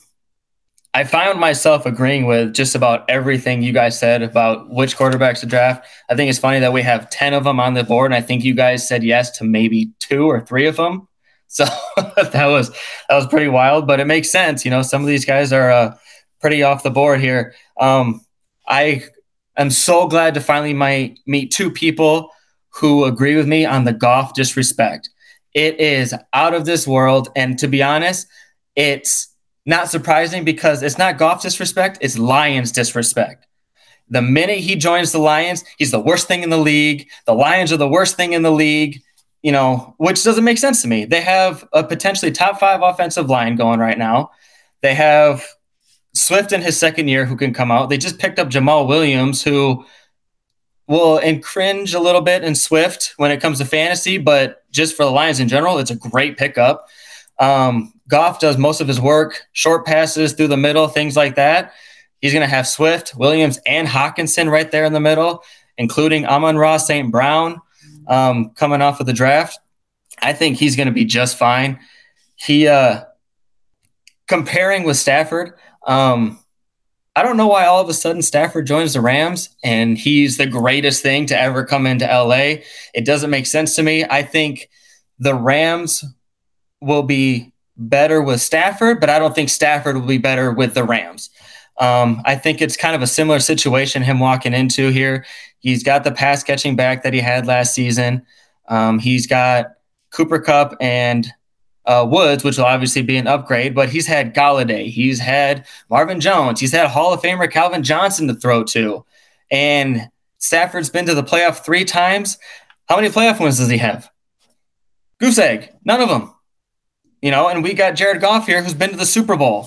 I found myself agreeing with just about everything you guys said about which quarterbacks to draft. I think it's funny that we have ten of them on the board, and I think you guys said yes to maybe two or three of them. So that was that was pretty wild, but it makes sense. You know, some of these guys are uh, pretty off the board here. Um, I am so glad to finally my, meet two people who agree with me on the Goff disrespect. It is out of this world, and to be honest, it's not surprising because it's not Goff disrespect, it's Lions disrespect. The minute he joins the Lions, he's the worst thing in the league. The Lions are the worst thing in the league, you know, which doesn't make sense to me. They have a potentially top five offensive line going right now. They have Swift in his second year who can come out. They just picked up Jamal Williams, who will cringe a little bit in Swift when it comes to fantasy, but just for the Lions in general, it's a great pickup. Um, Goff does most of his work, short passes through the middle, things like that. He's going to have Swift, Williams, and Hawkinson right there in the middle, including Amon-Ra Saint Brown um, coming off of the draft. I think he's going to be just fine. He, uh, comparing with Stafford, um, I don't know why all of a sudden Stafford joins the Rams and he's the greatest thing to ever come into L A. It doesn't make sense to me. I think the Rams will be better with Stafford, but I don't think Stafford will be better with the Rams. Um, I think it's kind of a similar situation him walking into here. He's got the pass catching back that he had last season. Um, he's got Cooper Kupp and uh, Woods, which will obviously be an upgrade, but he's had Golladay. He's had Marvin Jones. He's had Hall of Famer Calvin Johnson to throw to. And Stafford's been to the playoff three times. How many playoff wins does he have? Goose egg. None of them. You know, and we got Jared Goff here who's been to the Super Bowl.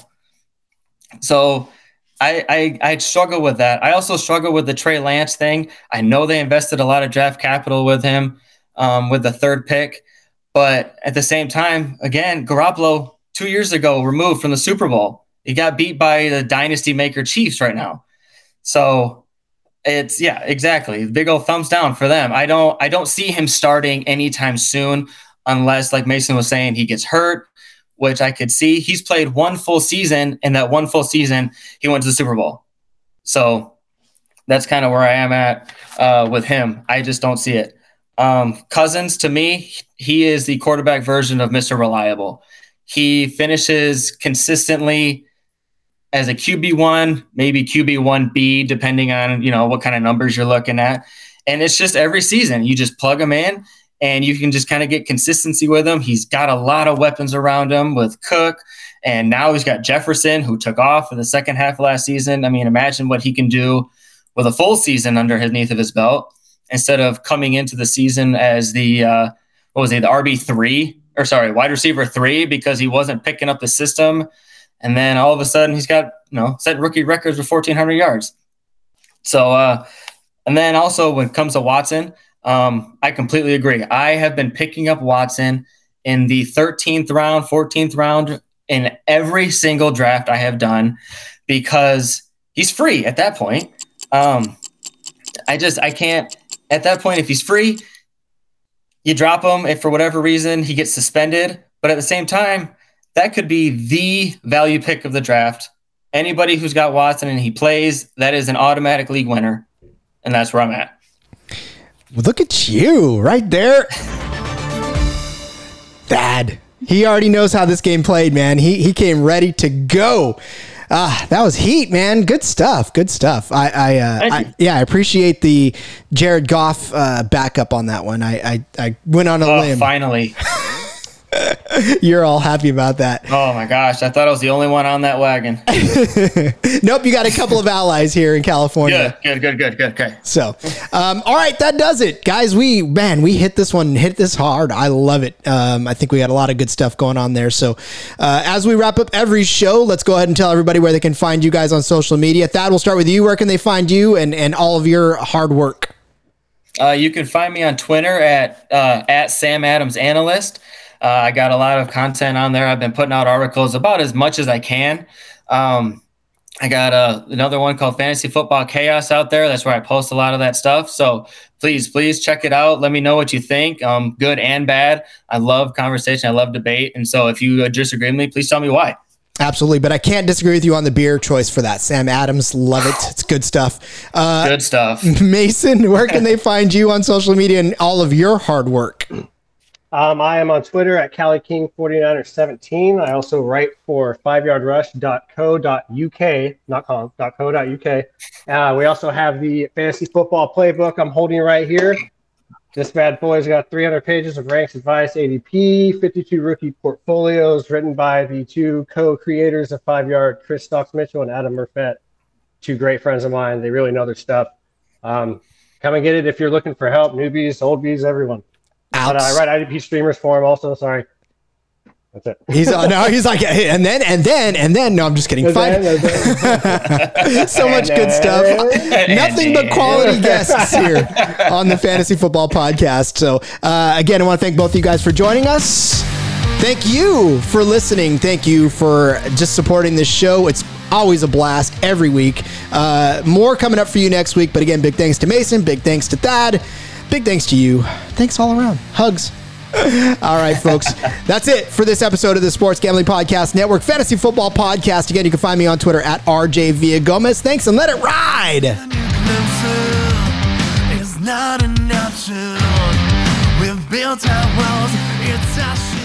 So I, I I struggle with that. I also struggle with the Trey Lance thing. I know they invested a lot of draft capital with him um, with the third pick. But at the same time, again, Garoppolo two years ago removed from the Super Bowl. He got beat by the dynasty maker Chiefs right now. So it's, yeah, exactly. Big old thumbs down for them. I don't I don't see him starting anytime soon unless, like Mason was saying, he gets hurt, which I could see. He's played one full season, and that one full season, he went to the Super Bowl. So that's kind of where I am at uh, with him. I just don't see it. Um, Cousins, to me, he is the quarterback version of Mister Reliable. He finishes consistently as a Q B one, maybe Q B one B, depending on, you know, what kind of numbers you're looking at. And it's just every season, you just plug him in, and you can just kind of get consistency with him. He's got a lot of weapons around him with Cook, and now he's got Jefferson, who took off in the second half of last season. I mean, imagine what he can do with a full season underneath of his belt instead of coming into the season as the, uh, what was he, the R B three, or sorry, wide receiver three, because he wasn't picking up the system. And then all of a sudden he's got, you know, set rookie records with fourteen hundred yards. So, uh, and then also when it comes to Watson, Um, I completely agree. I have been picking up Watson in the thirteenth round, fourteenth round in every single draft I have done because he's free at that point. Um, I just, I can't, at that point, if he's free, you drop him. If for whatever reason he gets suspended, but at the same time, that could be the value pick of the draft. Anybody who's got Watson and he plays, that is an automatic league winner. And that's where I'm at. Look at you right there. Thad. He already knows how this game played, man. He he came ready to go. Ah, that was heat, man. Good stuff. Good stuff. I, I, uh, I yeah, I appreciate the Jared Goff uh, backup on that one. I, I, I went on a oh, limb. Finally. You're all happy about that. Oh my gosh. I thought I was the only one on that wagon. Nope. You got a couple of allies here in California. Good, good, good, good, good. Okay. So, um, all right, that does it, guys. We, man, we hit this one, hit this hard. I love it. Um, I think we got a lot of good stuff going on there. So, uh, as we wrap up every show, let's go ahead and tell everybody where they can find you guys on social media. Thad, we'll start with you. Where can they find you and, and all of your hard work? Uh, you can find me on Twitter at, uh, at Sam Adams Analyst. Uh, I got a lot of content on there. I've been putting out articles about as much as I can. Um, I got uh, another one called Fantasy Football Chaos out there. That's where I post a lot of that stuff. So please, please check it out. Let me know what you think, um, good and bad. I love conversation. I love debate. And so if you disagree with me, please tell me why. Absolutely. But I can't disagree with you on the beer choice for that. Sam Adams, love it. It's good stuff. Uh, good stuff. Mason, where can they find you on social media and all of your hard work? Um, I am on Twitter at Cali King forty-niner seventeen. I also write for five yard rush dot co dot U K, not com, .co dot U K. Uh, we also have the Fantasy Football Playbook I'm holding right here. This bad boy's got three hundred pages of ranks, advice, A D P, fifty-two rookie portfolios written by the two co-creators of five yard, Chris Stocks Mitchell and Adam Murfett. Two great friends of mine. They really know their stuff. Um, come and get it if you're looking for help, newbies, oldbies, everyone. But uh, I write I D P streamers for him also. Sorry. That's it. He's uh, no, he's like, and then, and then, and then, no, I'm just kidding. Fine. So much good stuff. Nothing but quality guests here on the Fantasy Football Podcast. So uh, again, I want to thank both of you guys for joining us. Thank you for listening. Thank you for just supporting this show. It's always a blast every week. Uh, more coming up for you next week. But again, big thanks to Mason. Big thanks to Thad. Big thanks to you. Thanks all around. Hugs. All right, folks. That's it for this episode of the Sports Gambling Podcast Network Fantasy Football Podcast. Again, you can find me on Twitter at R J Villagomez. Thanks and let it ride. It's not an option. We've built our walls. It's our